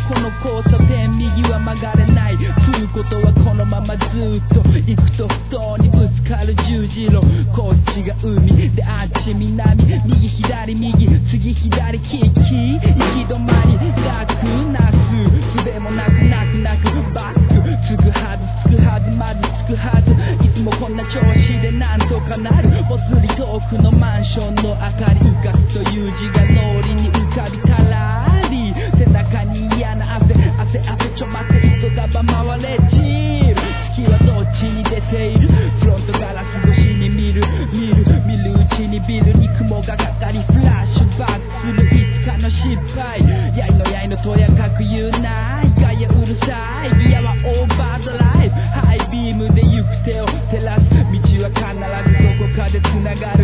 この交差点右は曲がれない。来ることはこのままずっと行くと不当にぶつかる十字路。こっちが海であっち南、右左右次左キッキ行き止まりなくなす術もなくなくなくバックつくはずつくはずまずつくはず。いつもこんな調子でなんとかなる。ぽつり遠くのマンションの明かり浮かすという字が脳裏に浮かびたらり。背中に嫌な汗汗汗ちょ待って人束回れチール。月はどっちに出ている。フロントガラス越しに見るうちにビルに雲がかかりフラッシュバックするいつかの失敗。やいのとやかく言うないガヤうるさいギアはオーバードライブ。ハイビームで行く手を照らす道は必ずどこかでつながる。